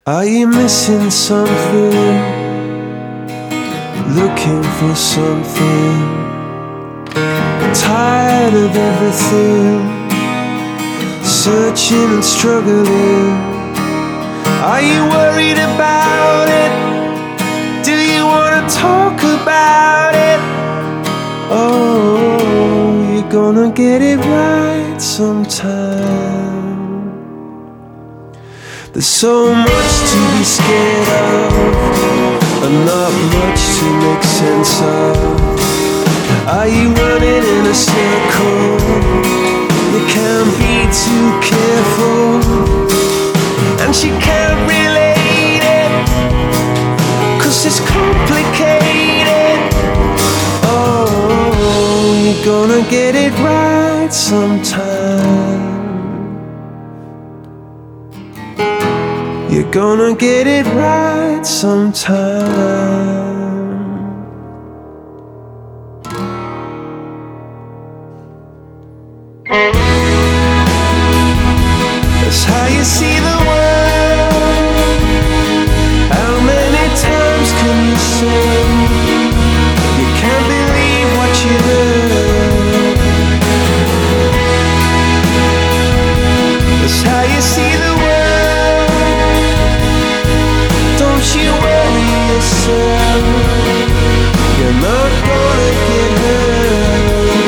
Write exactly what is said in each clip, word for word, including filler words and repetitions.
Are you missing something? Looking for something? Tired of everything? Searching and struggling? Are you worried about it? Do you want to talk about it? Oh, you're gonna get it right sometime. There's so much to be scared of, and not much to make sense of. Are you running in a circle? You can't be too careful, and she can't relate it, 'cause it's complicated. Oh, you're gonna get it right sometime. You're gonna get it right sometime. That's how you see the world. How many times can you say you can't believe what you heard? That's how you see the world. Don't you worry yourself, you're not gonna get hurt.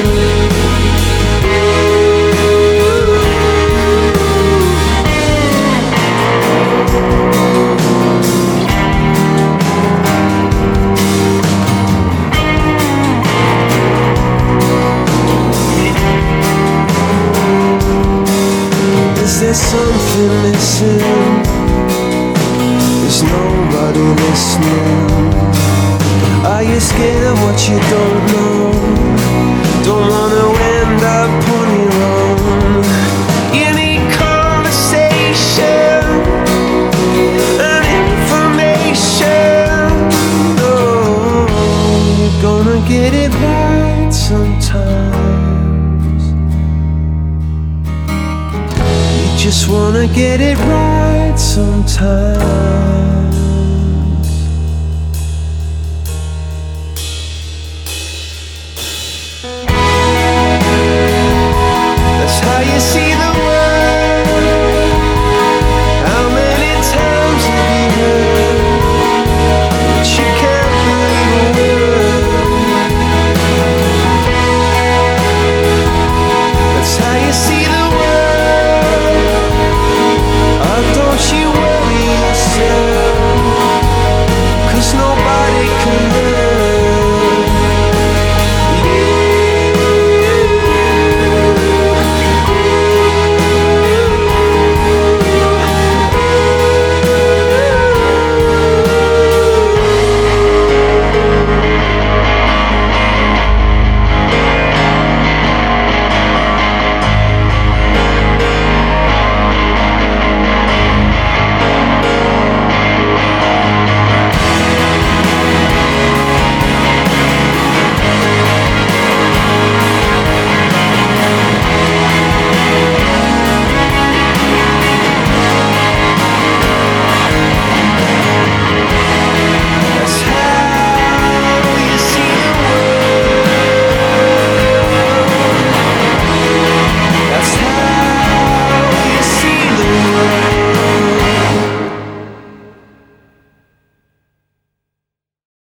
Is there something missing? There's nobody listening. Are you scared of what you don't know? Don't wanna end up on your own. You need conversation and information. Oh, you're gonna get it right sometimes. You just wanna get it right sometimes.